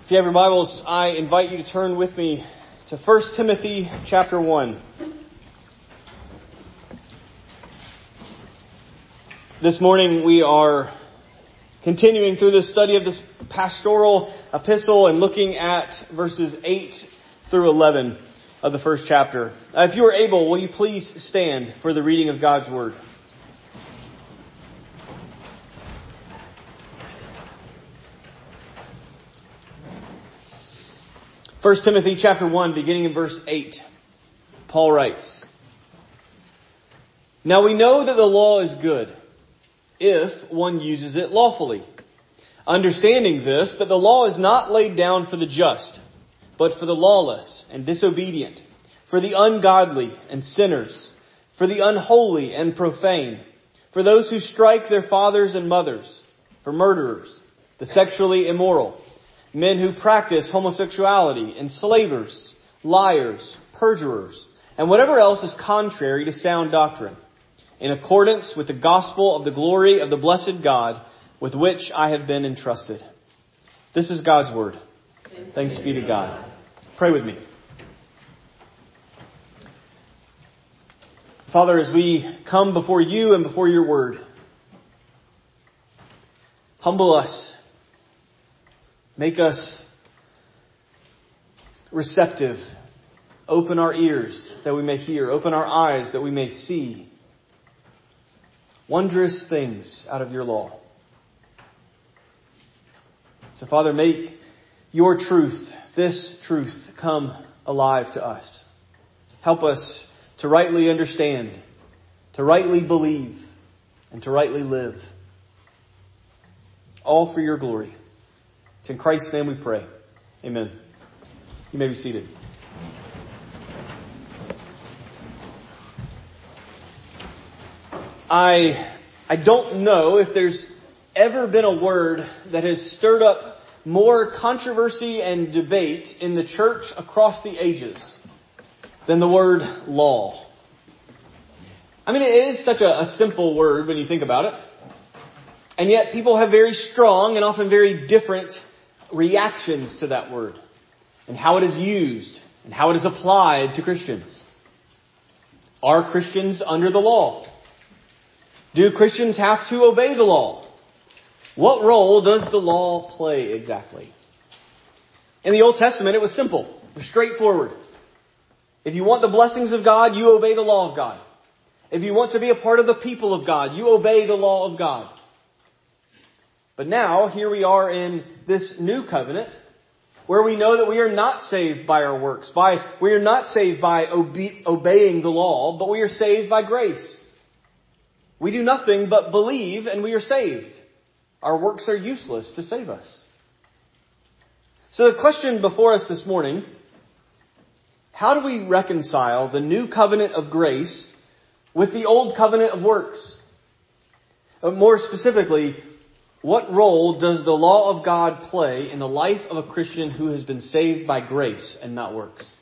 If you have your Bibles, I invite you to turn with me to 1 Timothy chapter 1. This morning we are continuing through the study of this pastoral epistle and looking at verses 8 through 11 of the first chapter. If you are able, will you please stand for the reading of God's Word? 1 Timothy chapter 1, beginning in verse 8, Paul writes, "Now we know that the law is good, if one uses it lawfully, understanding this, that the law is not laid down for the just, but for the lawless and disobedient, for the ungodly and sinners, for the unholy and profane, for those who strike their fathers and mothers, for murderers, the sexually immoral, men who practice homosexuality, enslavers, liars, perjurers, and whatever else is contrary to sound doctrine, in accordance with the gospel of the glory of the blessed God, with which I have been entrusted." This is God's Word. Thanks be to God. Pray with me. Father, as we come before you and before your Word, humble us. Make us receptive. Open our ears that we may hear. Open our eyes that we may see wondrous things out of your law. So, Father, make your truth, this truth, come alive to us. Help us to rightly understand, to rightly believe, and to rightly live. All for your glory. It's in Christ's name we pray. Amen. You may be seated. I don't know if there's ever been a word that has stirred up more controversy and debate in the church across the ages than the word law. I mean, it is such a simple word when you think about it. And yet people have very strong and often very different reactions to that word and how it is used and how it is applied to Christians. Are Christians under the law? Do Christians have to obey the law? What role does the law play exactly? In the Old Testament, it was simple. It was straightforward. If you want the blessings of God, you obey the law of God. If you want to be a part of the people of God, you obey the law of God. But now, here we are in this new covenant, where we know that we are not saved by our works. We are not saved by obeying the law, but we are saved by grace. We do nothing but believe and we are saved. Our works are useless to save us. So the question before us this morning, how do we reconcile the new covenant of grace with the old covenant of works? More specifically, what role does the law of God play in the life of a Christian who has been saved by grace and not works?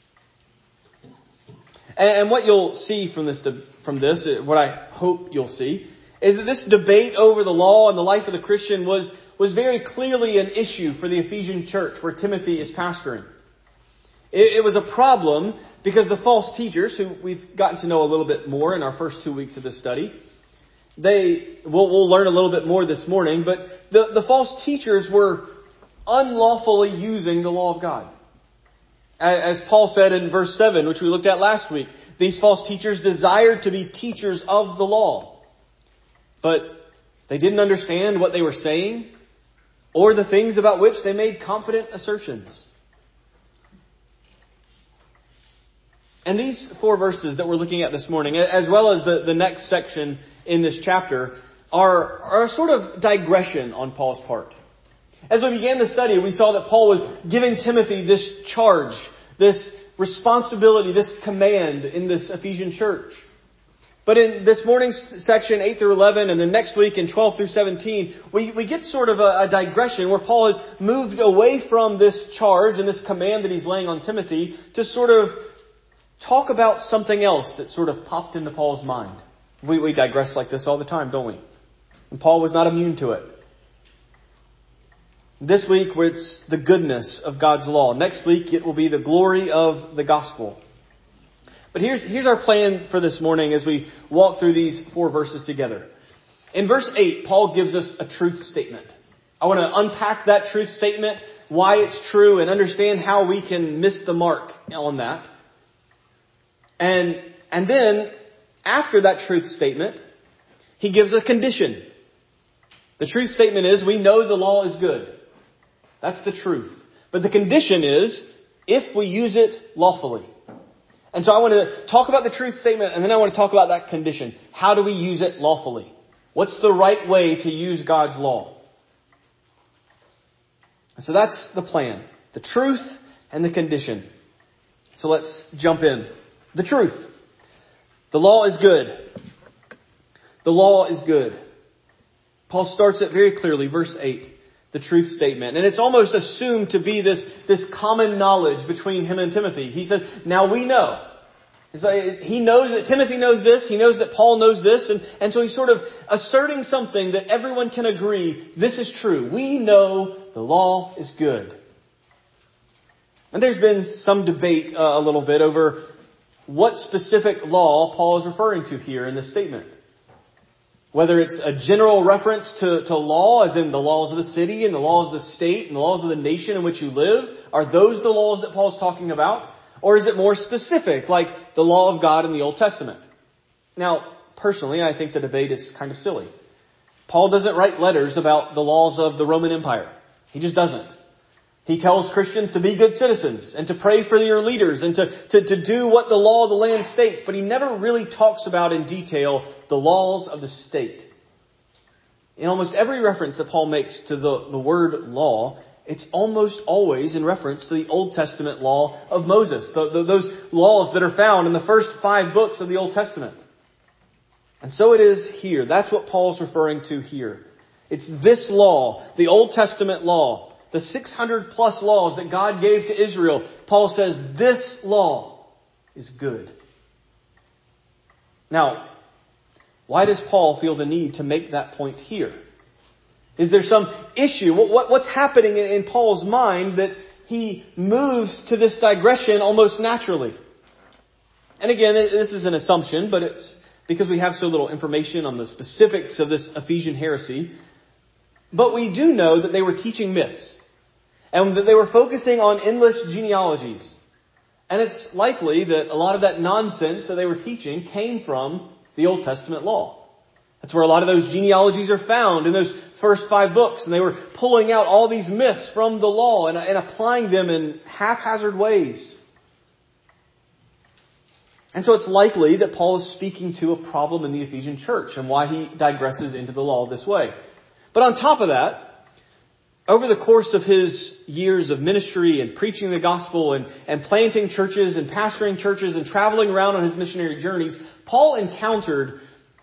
And what you'll see from this, what I hope you'll see, is that this debate over the law and the life of the Christian was very clearly an issue for the Ephesian church where Timothy is pastoring. It was a problem because the false teachers, who we've gotten to know a little bit more in our first 2 weeks of this study, we'll learn a little bit more this morning, but the false teachers were unlawfully using the law of God. As Paul said in verse 7, which we looked at last week, these false teachers desired to be teachers of the law, but they didn't understand what they were saying or the things about which they made confident assertions. And these 4 verses that we're looking at this morning, as well as the next section in this chapter, are a sort of digression on Paul's part. As we began the study, we saw that Paul was giving Timothy this charge, this responsibility, this command in this Ephesian church. But in this morning's section, 8 through 11, and then next week in 12 through 17, we get sort of a digression where Paul has moved away from this charge and this command that he's laying on Timothy to sort of talk about something else that sort of popped into Paul's mind. We digress like this all the time, don't we? And Paul was not immune to it. This week it's the goodness of God's law. Next week it will be the glory of the gospel. But here's our plan for this morning as we walk through these 4 verses together. In verse 8, Paul gives us a truth statement. I want to unpack that truth statement, why it's true, and understand how we can miss the mark on that. And then, after that truth statement, he gives a condition. The truth statement is, we know the law is good. That's the truth. But the condition is, if we use it lawfully. And so I want to talk about the truth statement, and then I want to talk about that condition. How do we use it lawfully? What's the right way to use God's law? So that's the plan. The truth and the condition. So let's jump in. The truth. The law is good. The law is good. Paul starts it very clearly, verse 8, the truth statement. And it's almost assumed to be this common knowledge between him and Timothy. He says, now we know. He knows that Timothy knows this. He knows that Paul knows this. And so he's sort of asserting something that everyone can agree, this is true. We know the law is good. And there's been some debate a little bit over what specific law Paul is referring to here in this statement. Whether it's a general reference to law, as in the laws of the city and the laws of the state and the laws of the nation in which you live. Are those the laws that Paul's talking about? Or is it more specific, like the law of God in the Old Testament? Now, personally, I think the debate is kind of silly. Paul doesn't write letters about the laws of the Roman Empire. He just doesn't. He tells Christians to be good citizens and to pray for your leaders and to do what the law of the land states. But he never really talks about in detail the laws of the state. In almost every reference that Paul makes to the word law, it's almost always in reference to the Old Testament law of Moses. Those laws that are found in the first 5 books of the Old Testament. And so it is here. That's what Paul's referring to here. It's this law, the Old Testament law, the 600 plus laws that God gave to Israel. Paul says this law is good. Now, why does Paul feel the need to make that point here? Is there some issue? What's happening in Paul's mind that he moves to this digression almost naturally? And again, this is an assumption, but it's because we have so little information on the specifics of this Ephesian heresy. But we do know that they were teaching myths. And that they were focusing on endless genealogies. And it's likely that a lot of that nonsense that they were teaching came from the Old Testament law. That's where a lot of those genealogies are found in those first 5 books. And they were pulling out all these myths from the law and applying them in haphazard ways. And so it's likely that Paul is speaking to a problem in the Ephesian church and why he digresses into the law this way. But on top of that, over the course of his years of ministry and preaching the gospel and planting churches and pastoring churches and traveling around on his missionary journeys, Paul encountered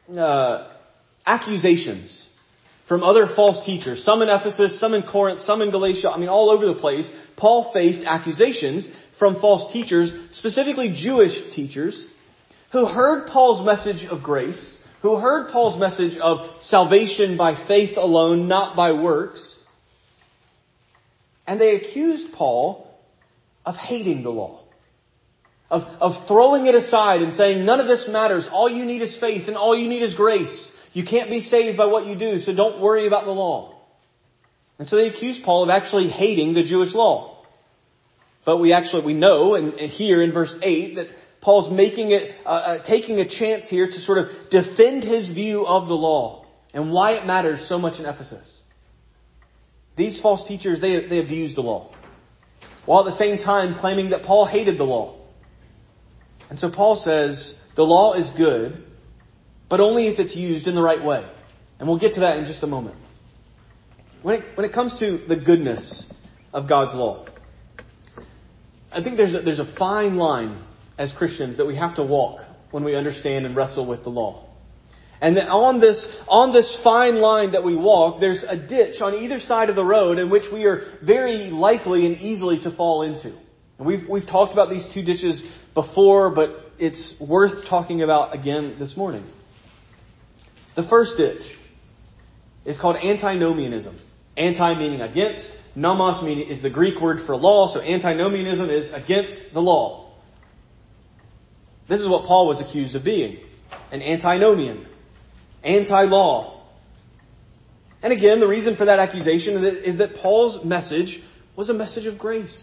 accusations from other false teachers. Some in Ephesus, some in Corinth, some in Galatia. All over the place. Paul faced accusations from false teachers, specifically Jewish teachers, who heard Paul's message of grace, who heard Paul's message of salvation by faith alone, not by works. And they accused Paul of hating the law. Of throwing it aside and saying, none of this matters. All you need is faith and all you need is grace. You can't be saved by what you do, so don't worry about the law. And so they accused Paul of actually hating the Jewish law. But we know, and here in verse 8, that Paul's taking a chance here to sort of defend his view of the law and why it matters so much in Ephesus. These false teachers, they abused the law, while at the same time claiming that Paul hated the law. And so Paul says, the law is good, but only if it's used in the right way. And we'll get to that in just a moment. When it comes to the goodness of God's law, I think there's a fine line as Christians that we have to walk when we understand and wrestle with the law. And then on this fine line that we walk, there's a ditch on either side of the road in which we are very likely and easily to fall into. And we've talked about these 2 ditches before, but it's worth talking about again this morning. The first ditch is called antinomianism. Anti meaning against. Nomos meaning is the Greek word for law, so antinomianism is against the law. This is what Paul was accused of being. An antinomian. Anti-law. And again, the reason for that accusation is that Paul's message was a message of grace.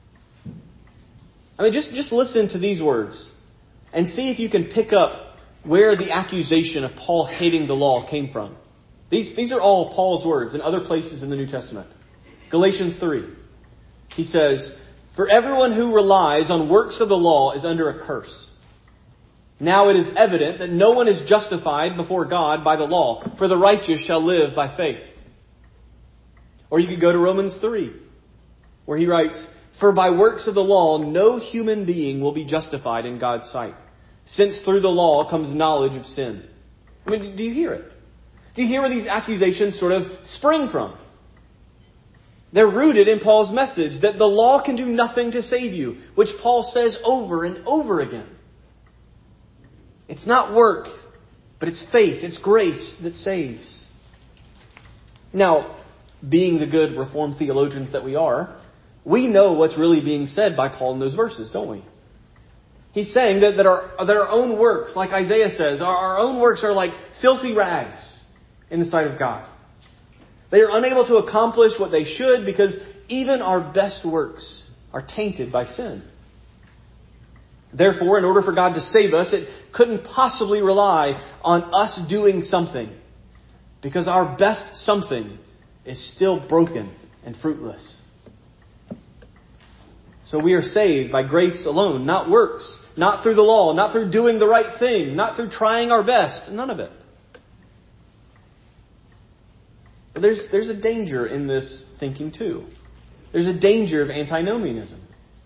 I mean, just listen to these words and see if you can pick up where the accusation of Paul hating the law came from. These are all Paul's words in other places in the New Testament. Galatians 3. He says, "For everyone who relies on works of the law is under a curse. Now it is evident that no one is justified before God by the law, for the righteous shall live by faith." Or you could go to Romans 3, where he writes, "For by works of the law no human being will be justified in God's sight, since through the law comes knowledge of sin." I mean, do you hear it? Do you hear where these accusations sort of spring from? They're rooted in Paul's message that the law can do nothing to save you, which Paul says over and over again. It's not work, but it's faith, it's grace that saves. Now, being the good Reformed theologians that we are, we know what's really being said by Paul in those verses, don't we? He's saying that our own works, like Isaiah says, our own works are like filthy rags in the sight of God. They are unable to accomplish what they should because even our best works are tainted by sin. Therefore, in order for God to save us, it couldn't possibly rely on us doing something, because our best something is still broken and fruitless. So we are saved by grace alone, not works, not through the law, not through doing the right thing, not through trying our best, none of it. But there's a danger in this thinking too. There's a danger of antinomianism.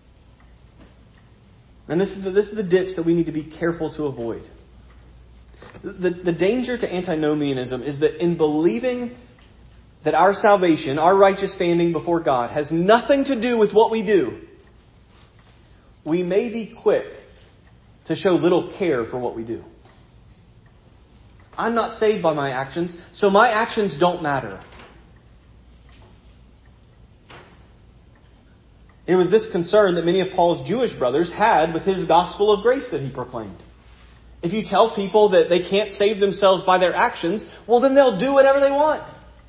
And this is the ditch that we need to be careful to avoid. The danger to antinomianism is that in believing that our salvation, our righteous standing before God, has nothing to do with what we do, we may be quick to show little care for what we do. I'm not saved by my actions, so my actions don't matter. It was this concern that many of Paul's Jewish brothers had with his gospel of grace that he proclaimed. If you tell people that they can't save themselves by their actions, well, then they'll do whatever they want.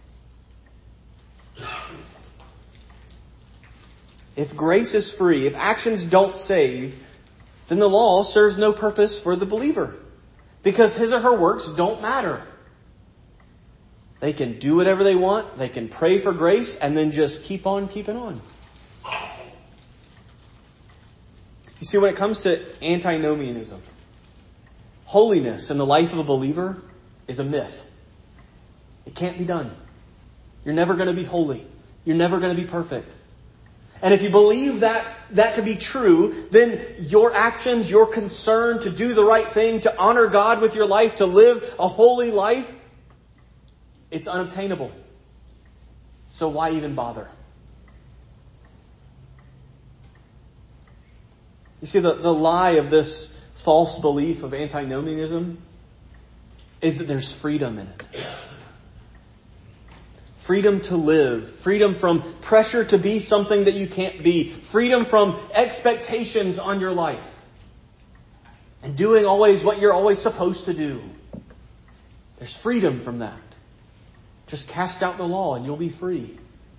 If grace is free, if actions don't save, then the law serves no purpose for the believer, because his or her works don't matter. They can do whatever they want, they can pray for grace, and then just keep on keeping on. You see, when it comes to antinomianism, holiness in the life of a believer is a myth. It can't be done. You're never going to be holy. You're never going to be perfect. And if you believe that to be true, then your actions, your concern to do the right thing, to honor God with your life, to live a holy life, it's unobtainable. So why even bother? You see, the lie of this false belief of antinomianism is that there's freedom in it. Freedom to live. Freedom from pressure to be something that you can't be. Freedom from expectations on your life. And doing always what you're always supposed to do. There's freedom from that. Just cast out the law and you'll be free.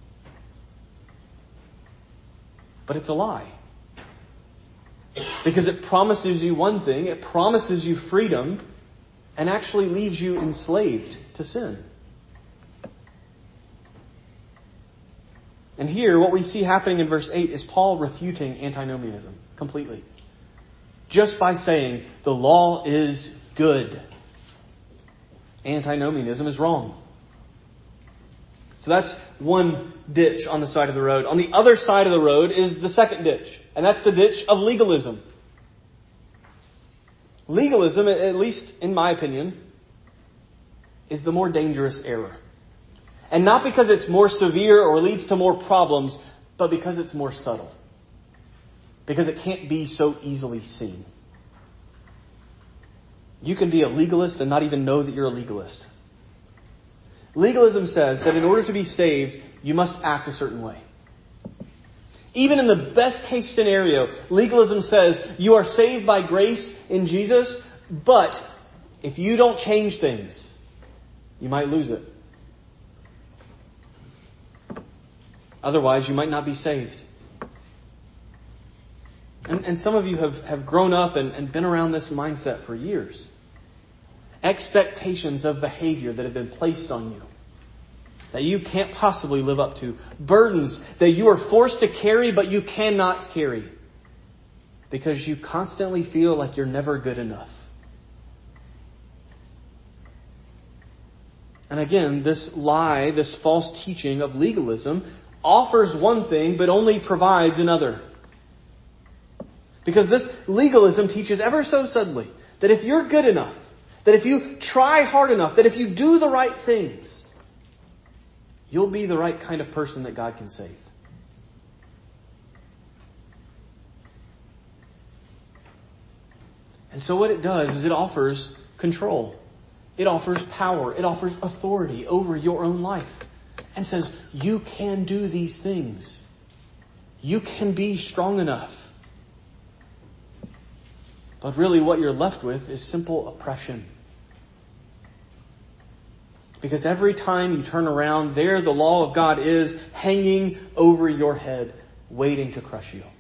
But it's a lie. Because it promises you one thing, it promises you freedom, and actually leaves you enslaved to sin. And here, what we see happening in verse 8 is Paul refuting antinomianism completely. Just by saying, the law is good. Antinomianism is wrong. So that's one ditch on the side of the road. On the other side of the road is the second ditch. And that's the ditch of legalism. Legalism, at least in my opinion, is the more dangerous error. And not because it's more severe or leads to more problems, but because it's more subtle. Because it can't be so easily seen. You can be a legalist and not even know that you're a legalist. Legalism says that in order to be saved, you must act a certain way. Even in the best case scenario, legalism says you are saved by grace in Jesus, but if you don't change things, you might lose it. Otherwise, you might not be saved. And some of you have grown up and been around this mindset for years. Expectations of behavior that have been placed on you that you can't possibly live up to. Burdens that you are forced to carry but you cannot carry because you constantly feel like you're never good enough. And again, this lie, this false teaching of legalism offers one thing but only provides another. Because this legalism teaches ever so subtly that if you're good enough, that if you try hard enough, that if you do the right things, you'll be the right kind of person that God can save. And so what it does is it offers control. It offers power. It offers authority over your own life. And says, you can do these things. You can be strong enough. But really what you're left with is simple oppression. Because every time you turn around, there the law of God is hanging over your head, waiting to crush you.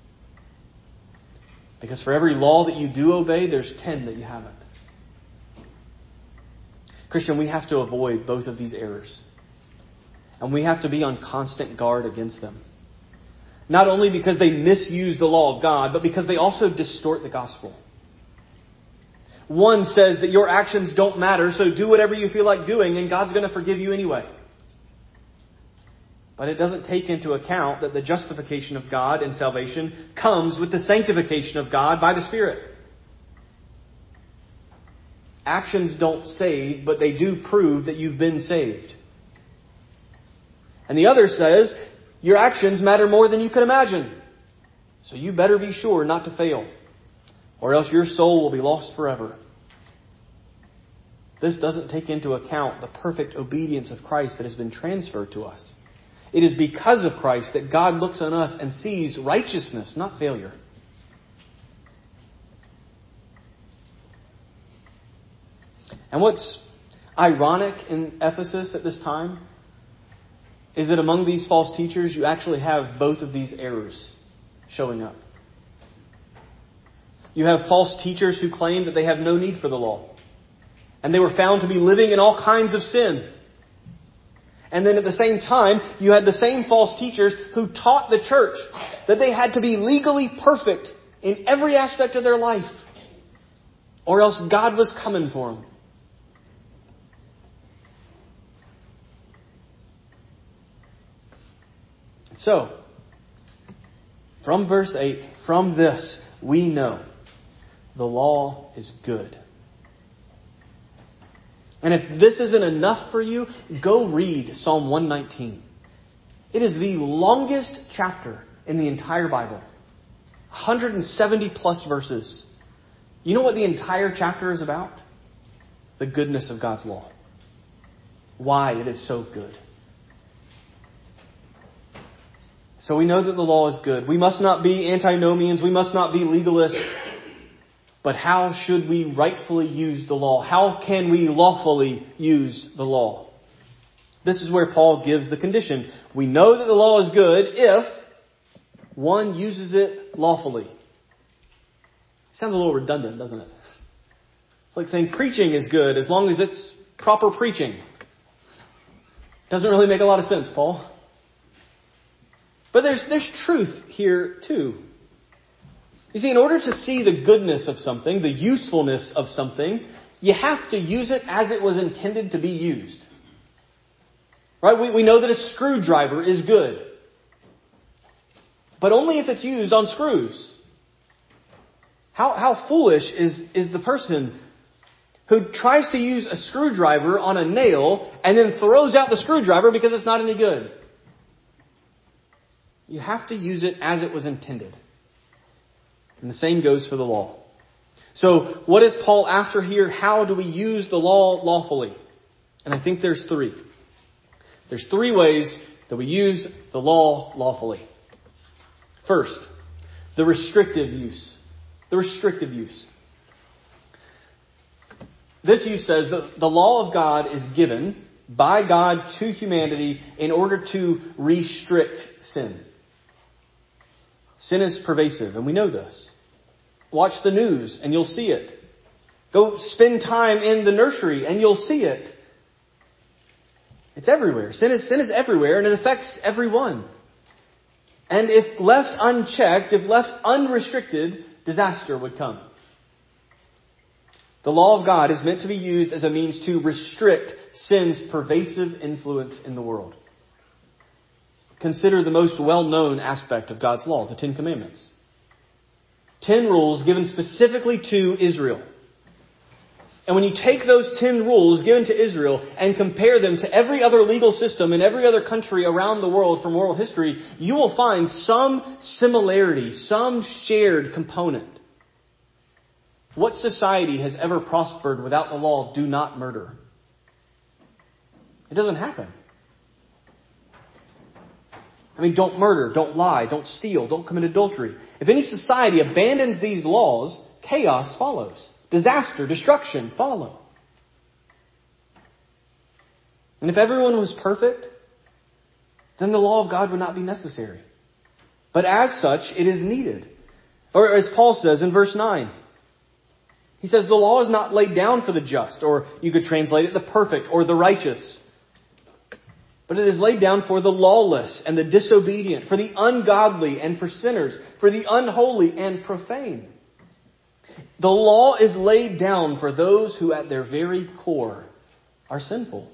Because for every law that you do obey, there's 10 that you haven't. Christian, we have to avoid both of these errors. And we have to be on constant guard against them. Not only because they misuse the law of God, but because they also distort the gospel. One says that your actions don't matter, so do whatever you feel like doing and God's going to forgive you anyway. But it doesn't take into account that the justification of God and salvation comes with the sanctification of God by the Spirit. Actions don't save, but they do prove that you've been saved. And the other says, your actions matter more than you could imagine. So you better be sure not to fail, or else your soul will be lost forever. This doesn't take into account the perfect obedience of Christ that has been transferred to us. It is because of Christ that God looks on us and sees righteousness, not failure. And what's ironic in Ephesus at this time is that among these false teachers, you actually have both of these errors showing up. You have false teachers who claim that they have no need for the law. And they were found to be living in all kinds of sin. And then at the same time, you had the same false teachers who taught the church that they had to be legally perfect in every aspect of their life, or else God was coming for them. So, from verse 8, from this, we know the law is good. And if this isn't enough for you, go read Psalm 119. It is the longest chapter in the entire Bible. 170 plus verses. You know what the entire chapter is about? The goodness of God's law. Why it is so good. So we know that the law is good. We must not be antinomians. We must not be legalists. But how should we rightfully use the law? How can we lawfully use the law? This is where Paul gives the condition. We know that the law is good if one uses it lawfully. Sounds a little redundant, doesn't it? It's like saying preaching is good as long as it's proper preaching. Doesn't really make a lot of sense, Paul. But there's truth here too. You see, in order to see the goodness of something, the usefulness of something, you have to use it as it was intended to be used. Right? We know that a screwdriver is good. But only if it's used on screws. How foolish is the person who tries to use a screwdriver on a nail and then throws out the screwdriver because it's not any good. You have to use it as it was intended. And the same goes for the law. So what is Paul after here? How do we use the law lawfully? And I think there's three. There's three ways that we use the law lawfully. First, the restrictive use. The restrictive use. This use says that the law of God is given by God to humanity in order to restrict sin. Sin is pervasive, and we know this. Watch the news, and you'll see it. Go spend time in the nursery, and you'll see it. It's everywhere. Sin is everywhere, and it affects everyone. And if left unchecked, if left unrestricted, disaster would come. The law of God is meant to be used as a means to restrict sin's pervasive influence in the world. Consider the most well-known aspect of God's law, the Ten Commandments. 10 rules given specifically to Israel. And when you take those 10 rules given to Israel and compare them to every other legal system in every other country around the world from world history, you will find some similarity, some shared component. What society has ever prospered without the law of do not murder? It doesn't happen. I mean, don't murder, don't lie, don't steal, don't commit adultery. If any society abandons these laws, chaos follows. Disaster, destruction follow. And if everyone was perfect, then the law of God would not be necessary. But as such, it is needed. Or as Paul says in verse 9, he says the law is not laid down for the just, or you could translate it the perfect or the righteous. But it is laid down for the lawless and the disobedient, for the ungodly and for sinners, for the unholy and profane. The law is laid down for those who at their very core are sinful.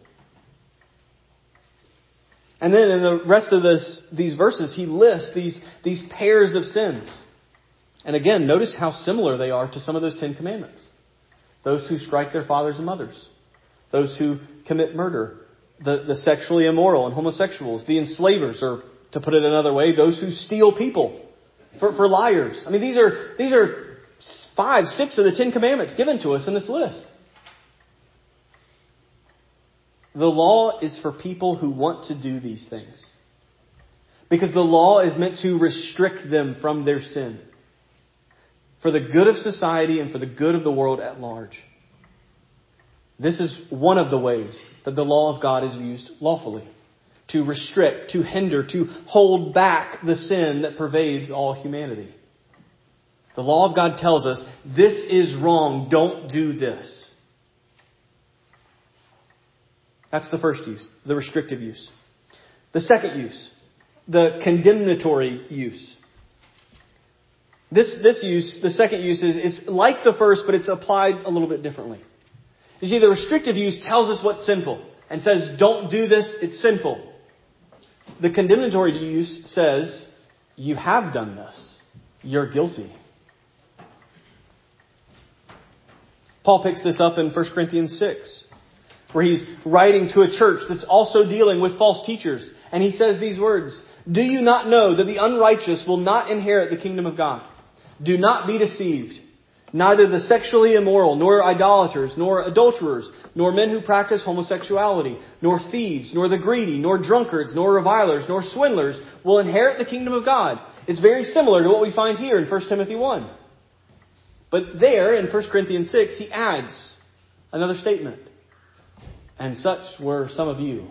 And then in the rest of these verses, he lists these pairs of sins. And again, notice how similar they are to some of those 10 commandments. Those who strike their fathers and mothers. Those who commit murder. The sexually immoral and homosexuals. The enslavers, or to put it another way, those who steal people for liars. I mean, these are 5, 6 of the 10 commandments given to us in this list. The law is for people who want to do these things. Because the law is meant to restrict them from their sin. For the good of society and for the good of the world at large. This is one of the ways that the law of God is used lawfully. To restrict, to hinder, to hold back the sin that pervades all humanity. The law of God tells us, this is wrong, don't do this. That's the first use, the restrictive use. The second use, the condemnatory use. This use, the second use, is like the first, but it's applied a little bit differently. You see, the restrictive use tells us what's sinful and says, don't do this, it's sinful. The condemnatory use says, you have done this, you're guilty. Paul picks this up in 1 Corinthians 6, where he's writing to a church that's also dealing with false teachers. And he says these words, do you not know that the unrighteous will not inherit the kingdom of God? Do not be deceived. Neither the sexually immoral, nor idolaters, nor adulterers, nor men who practice homosexuality, nor thieves, nor the greedy, nor drunkards, nor revilers, nor swindlers will inherit the kingdom of God. It's very similar to what we find here in 1 Timothy 1. But there, in 1 Corinthians 6, he adds another statement. And such were some of you.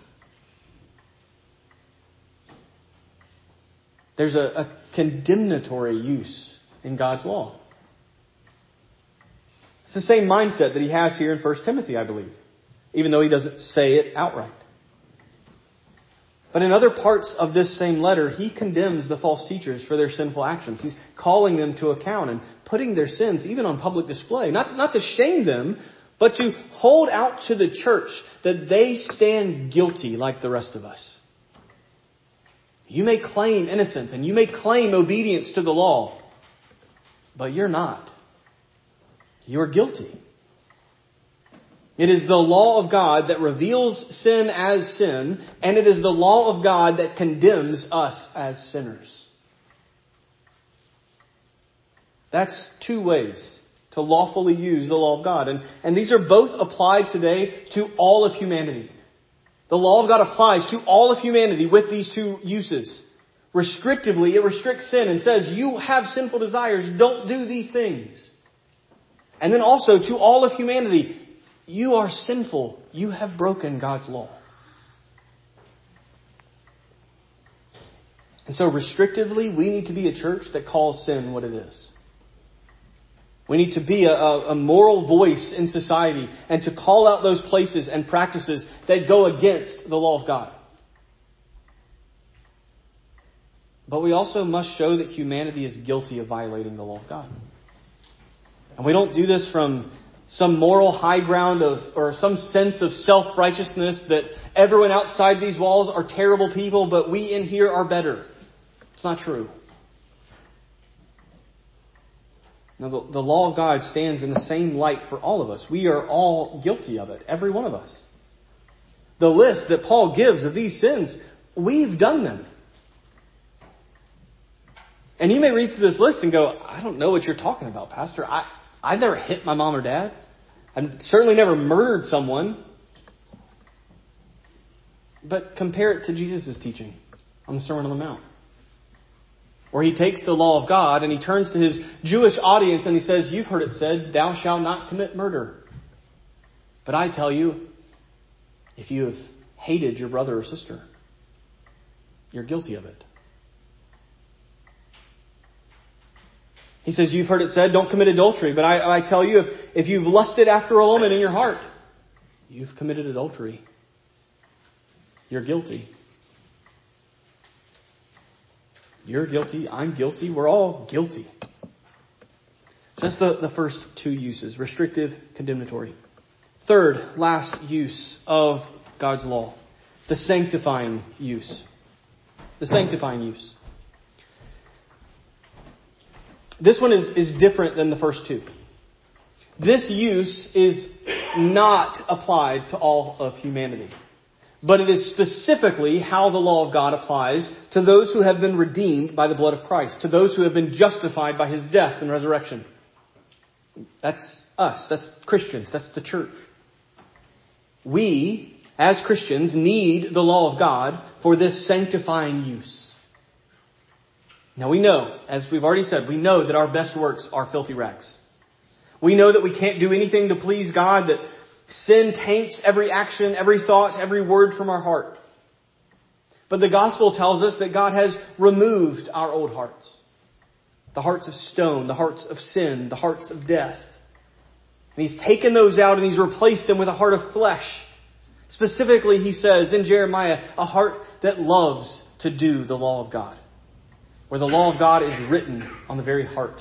There's a condemnatory use in God's law. It's the same mindset that he has here in 1 Timothy, I believe. Even though he doesn't say it outright. But in other parts of this same letter, he condemns the false teachers for their sinful actions. He's calling them to account and putting their sins even on public display. Not to shame them, but to hold out to the church that they stand guilty like the rest of us. You may claim innocence and you may claim obedience to the law, but you're not. You're guilty. It is the law of God that reveals sin as sin, and it is the law of God that condemns us as sinners. That's two ways to lawfully use the law of God. And these are both applied today to all of humanity. The law of God applies to all of humanity with these two uses. Restrictively, it restricts sin and says, you have sinful desires, don't do these things. And then also to all of humanity, you are sinful, you have broken God's law. And so restrictively, we need to be a church that calls sin what it is. We need to be a moral voice in society and to call out those places and practices that go against the law of God. But we also must show that humanity is guilty of violating the law of God. And we don't do this from some moral high ground or some sense of self-righteousness that everyone outside these walls are terrible people, but we in here are better. It's not true. Now, the law of God stands in the same light for all of us. We are all guilty of it, every one of us. The list that Paul gives of these sins, we've done them. And you may read through this list and go, I don't know what you're talking about, Pastor. I've never hit my mom or dad. I've certainly never murdered someone. But compare it to Jesus' teaching on the Sermon on the Mount, where he takes the law of God and he turns to his Jewish audience and he says, you've heard it said, thou shalt not commit murder. But I tell you, if you have hated your brother or sister, you're guilty of it. He says, you've heard it said, don't commit adultery. But I tell you, if you've lusted after a woman in your heart, you've committed adultery. You're guilty. You're guilty. I'm guilty. We're all guilty. So that's the first two uses, restrictive, condemnatory. Third, last use of God's law, the sanctifying use. The sanctifying use. This one is different than the first two. This use is not applied to all of humanity, but it is specifically how the law of God applies to those who have been redeemed by the blood of Christ, to those who have been justified by His death and resurrection. That's us. That's Christians. That's the church. We, as Christians, need the law of God for this sanctifying use. Now we know, as we've already said, we know that our best works are filthy rags. We know that we can't do anything to please God, that sin taints every action, every thought, every word from our heart. But the gospel tells us that God has removed our old hearts. The hearts of stone, the hearts of sin, the hearts of death. And He's taken those out and He's replaced them with a heart of flesh. Specifically, He says in Jeremiah, a heart that loves to do the law of God, where the law of God is written on the very heart.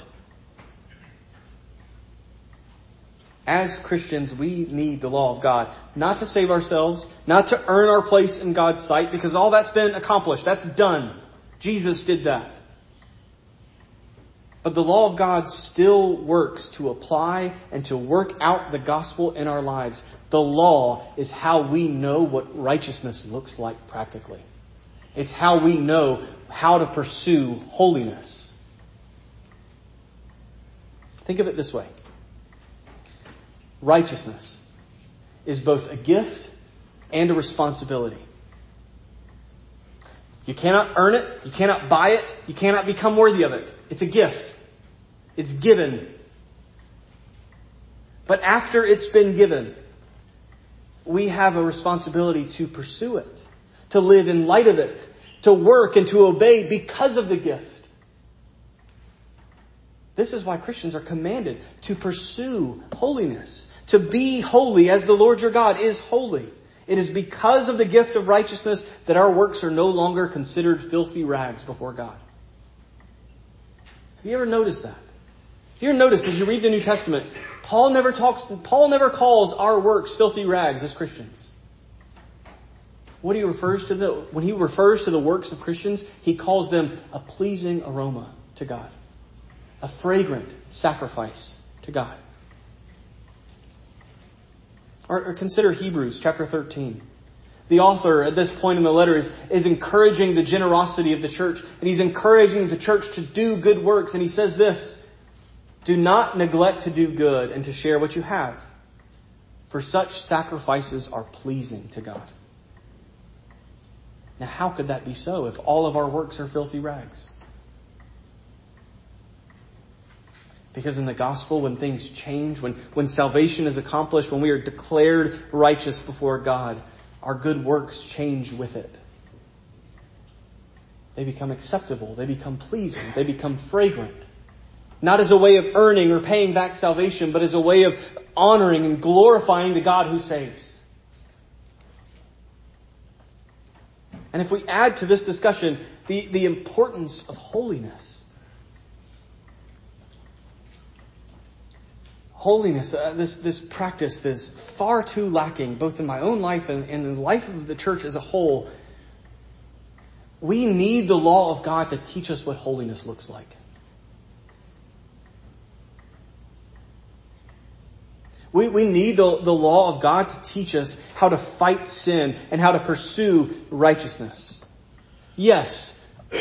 As Christians, we need the law of God, not to save ourselves, not to earn our place in God's sight, because all that's been accomplished. That's done. Jesus did that. But the law of God still works to apply and to work out the gospel in our lives. The law is how we know what righteousness looks like practically. It's how we know how to pursue holiness. Think of it this way. Righteousness is both a gift and a responsibility. You cannot earn it. You cannot buy it. You cannot become worthy of it. It's a gift. It's given. But after it's been given, we have a responsibility to pursue it, to live in light of it, to work and to obey because of the gift. This is why Christians are commanded to pursue holiness, to be holy as the Lord your God is holy. It is because of the gift of righteousness that our works are no longer considered filthy rags before God. Have you ever noticed that? Have you ever noticed as you read the New Testament, Paul never calls our works filthy rags as Christians. When he refers to the works of Christians, he calls them a pleasing aroma to God, a fragrant sacrifice to God. Or consider Hebrews chapter 13. The author at this point in the letter is encouraging the generosity of the church, and he's encouraging the church to do good works. And he says this, do not neglect to do good and to share what you have, for such sacrifices are pleasing to God. Now, how could that be so if all of our works are filthy rags? Because in the gospel, when things change, when salvation is accomplished, when we are declared righteous before God, our good works change with it. They become acceptable. They become pleasing. They become fragrant. Not as a way of earning or paying back salvation, but as a way of honoring and glorifying the God who saves. And if we add to this discussion the importance of holiness. Holiness, this practice is far too lacking, both in my own life and in the life of the church as a whole. We need the law of God to teach us what holiness looks like. We need the law of God to teach us how to fight sin and how to pursue righteousness. Yes,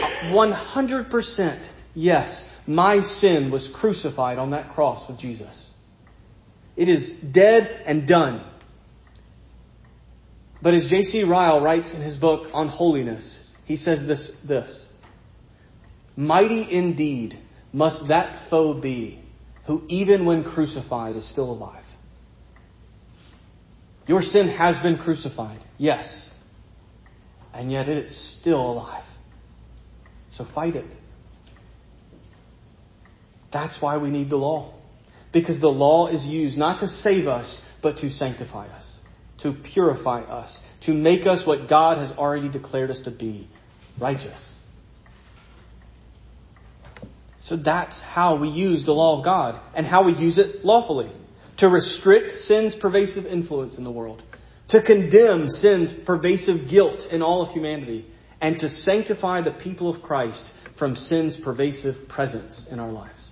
100%, yes, my sin was crucified on that cross with Jesus. It is dead and done. But as J.C. Ryle writes in his book on holiness, he says this. Mighty indeed must that foe be who even when crucified is still alive. Your sin has been crucified, yes. And yet it is still alive. So fight it. That's why we need the law. Because the law is used not to save us, but to sanctify us, to purify us, to make us what God has already declared us to be, righteous. So that's how we use the law of God and how we use it lawfully. To restrict sin's pervasive influence in the world, to condemn sin's pervasive guilt in all of humanity, and to sanctify the people of Christ from sin's pervasive presence in our lives.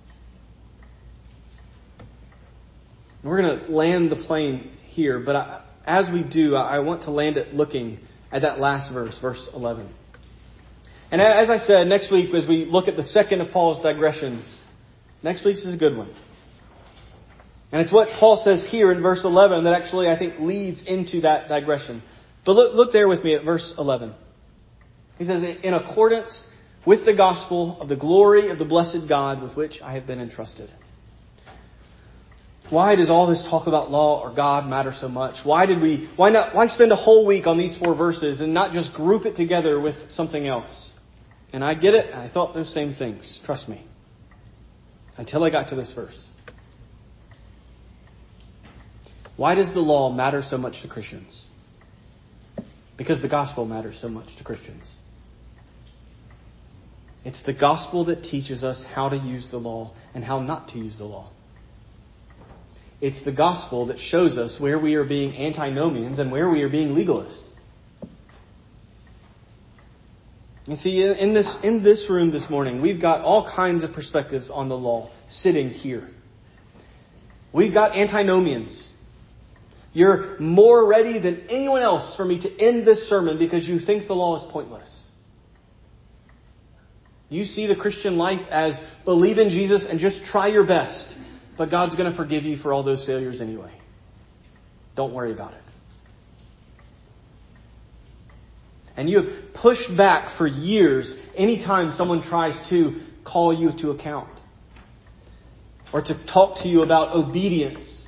We're going to land the plane here, but as we do, I want to land it looking at that last verse, verse 11. And as I said, next week, as we look at the second of Paul's digressions, next week's is a good one. And it's what Paul says here in verse 11 that actually, I think, leads into that digression. But look there with me at verse 11. He says, in accordance with the gospel of the glory of the blessed God with which I have been entrusted. Why does all this talk about law or God matter so much? Why spend a whole week on these 4 verses and not just group it together with something else? And I get it. I thought those same things. Trust me. Until I got to this verse. Why does the law matter so much to Christians? Because the gospel matters so much to Christians. It's the gospel that teaches us how to use the law and how not to use the law. It's the gospel that shows us where we are being antinomians and where we are being legalists. You see, in this room this morning, we've got all kinds of perspectives on the law sitting here. We've got antinomians. You're more ready than anyone else for me to end this sermon because you think the law is pointless. You see the Christian life as believe in Jesus and just try your best. But God's going to forgive you for all those failures anyway. Don't worry about it. And you have pushed back for years anytime someone tries to call you to account or to talk to you about obedience.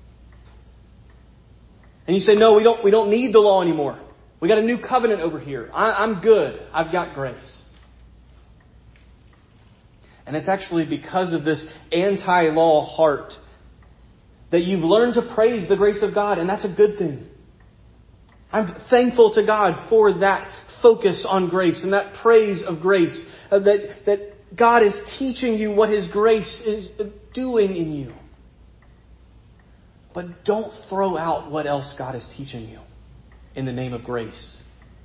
And you say, no, we don't need the law anymore. We got a new covenant over here. I'm good. I've got grace. And it's actually because of this anti-law heart that you've learned to praise the grace of God, and that's a good thing. I'm thankful to God for that focus on grace and that praise of grace, that God is teaching you what His grace is doing in you. But don't throw out what else God is teaching you in the name of grace.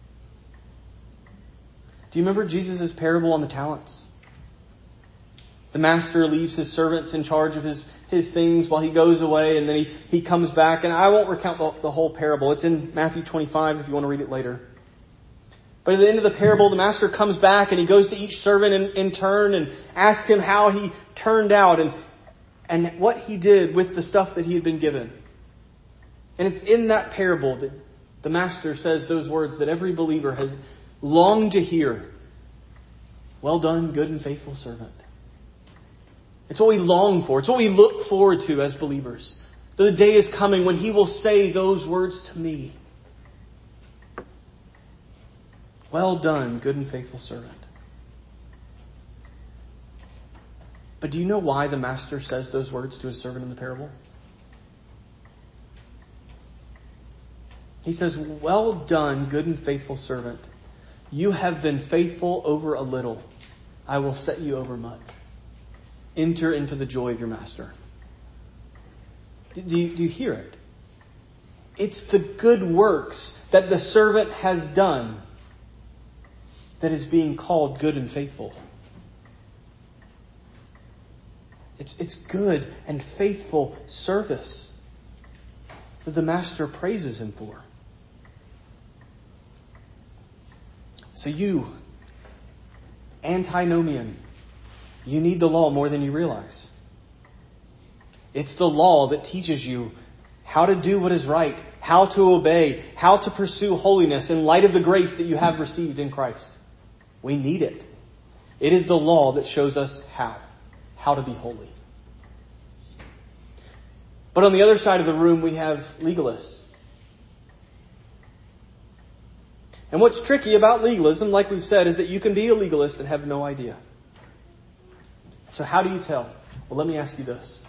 Do you remember Jesus' parable on the talents? The master leaves his servants in charge of his things while he goes away, and then he comes back. And I won't recount the whole parable. It's in Matthew 25 if you want to read it later. But at the end of the parable, the master comes back and he goes to each servant in turn and asks him how he turned out and what he did with the stuff that he had been given. And it's in that parable that the Master says those words that every believer has longed to hear. Well done, good and faithful servant. It's what we long for. It's what we look forward to as believers. The day is coming when He will say those words to me. Well done, good and faithful servant. But do you know why the Master says those words to His servant in the parable? He says, well done, good and faithful servant. You have been faithful over a little. I will set you over much. Enter into the joy of your Master. Do you hear it? It's the good works that the servant has done that is being called good and faithful. It's good and faithful service that the Master praises Him for. So you, antinomian, you need the law more than you realize. It's the law that teaches you how to do what is right, how to obey, how to pursue holiness in light of the grace that you have received in Christ. We need it. It is the law that shows us how to be holy. But on the other side of the room, we have legalists. And what's tricky about legalism, like we've said, is that you can be a legalist and have no idea. So how do you tell? Well, let me ask you this.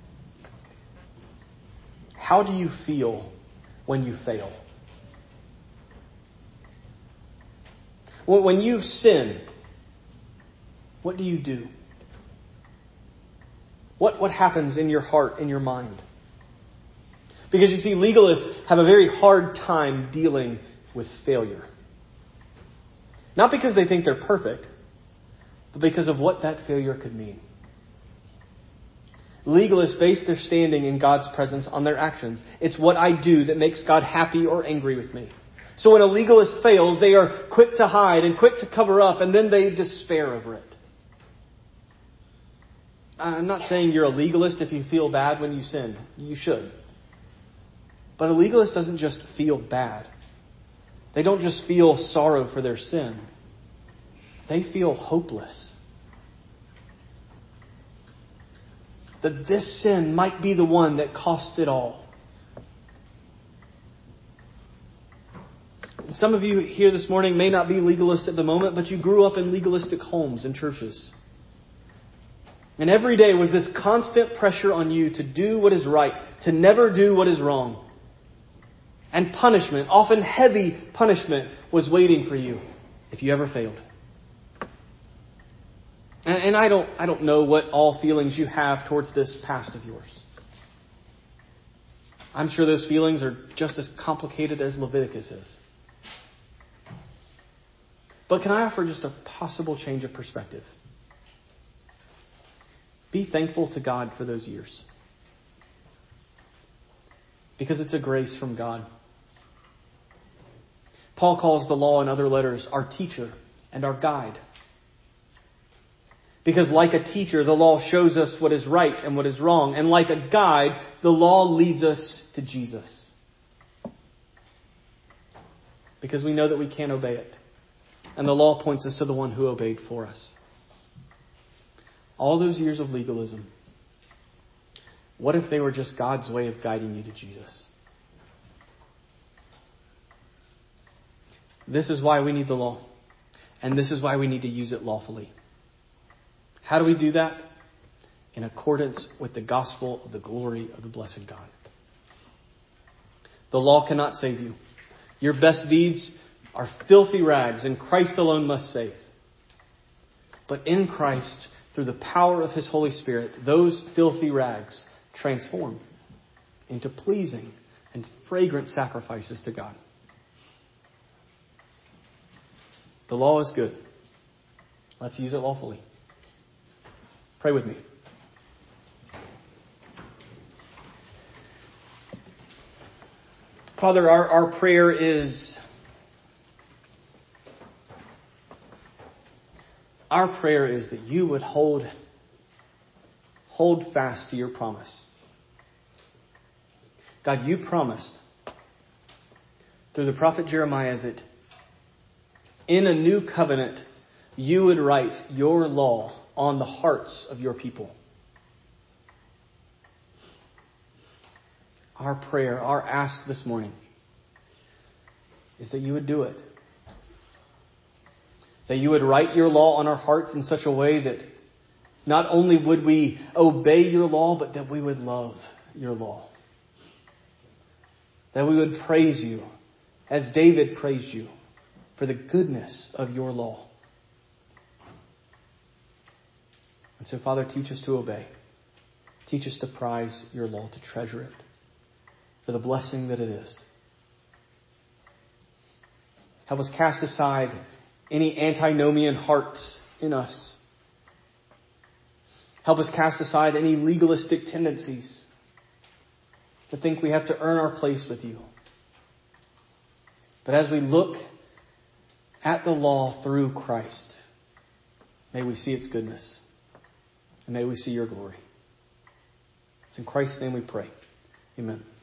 How do you feel when you fail? When you sin, what do you do? What happens in your heart, in your mind? Because you see, legalists have a very hard time dealing with failure. Not because they think they're perfect, but because of what that failure could mean. Legalists base their standing in God's presence on their actions. It's what I do that makes God happy or angry with me. So when a legalist fails, they are quick to hide and quick to cover up, and then they despair over it. I'm not saying you're a legalist if you feel bad when you sin. You should. But a legalist doesn't just feel bad. They don't just feel sorrow for their sin. They feel hopeless. That this sin might be the one that cost it all. Some of you here this morning may not be legalist at the moment, but you grew up in legalistic homes and churches. And every day was this constant pressure on you to do what is right, to never do what is wrong. And punishment, often heavy punishment, was waiting for you if you ever failed. And I don't know what all feelings you have towards this past of yours. I'm sure those feelings are just as complicated as Leviticus is. But can I offer just a possible change of perspective? Be thankful to God for those years. Because it's a grace from God. Paul calls the law in other letters our teacher and our guide. Because like a teacher, the law shows us what is right and what is wrong. And like a guide, the law leads us to Jesus. Because we know that we can't obey it. And the law points us to the one who obeyed for us. All those years of legalism, what if they were just God's way of guiding you to Jesus? This is why we need the law. And this is why we need to use it lawfully. How do we do that? In accordance with the gospel of the glory of the blessed God. The law cannot save you. Your best deeds are filthy rags, and Christ alone must save. But in Christ, through the power of His Holy Spirit, those filthy rags transform into pleasing and fragrant sacrifices to God. The law is good. Let's use it lawfully. Pray with me. Father, our prayer is that you would hold fast to your promise. God, you promised through the prophet Jeremiah that in a new covenant, you would write your law on the hearts of your people. Our prayer, our ask this morning is that you would do it. That you would write your law on our hearts in such a way that not only would we obey your law, but that we would love your law. That we would praise you as David praised you for the goodness of your law. And so, Father, teach us to obey. Teach us to prize your law, to treasure it for the blessing that it is. Help us cast aside any antinomian hearts in us. Help us cast aside any legalistic tendencies to think we have to earn our place with you. But as we look at the law through Christ, may we see its goodness. And may we see your glory. It's in Christ's name we pray. Amen.